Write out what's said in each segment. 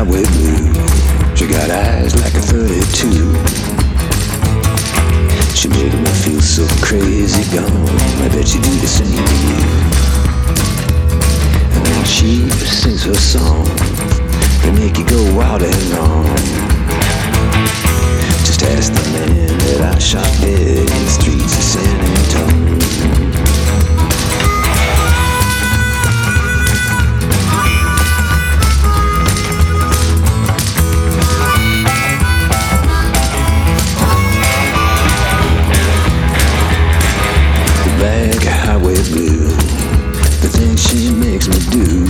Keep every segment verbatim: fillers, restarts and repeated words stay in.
highway blue. She got eyes like a thirty-two. She made me feel so crazy gone. I bet she do the same to you. And when she sings her song, they make you go wild and wrong. Just ask the man that I shot dead in the streets of San Antonio. Black highway blue, the things she makes me do.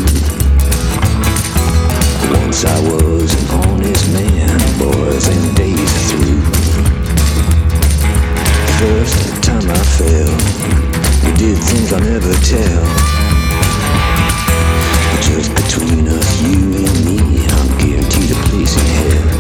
Once I was an honest man, boys, and days are through. The first time I fell, we did things I'll never tell. But just between us, you and me, I'm guaranteed a place in hell.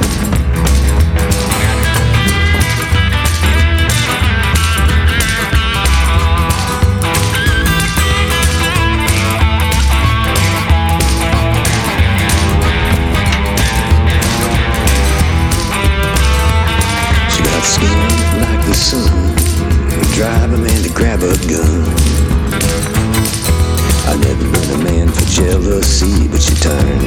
Skin like the sun would drive a man to grab a gun. I never been a man for jealousy, but she turned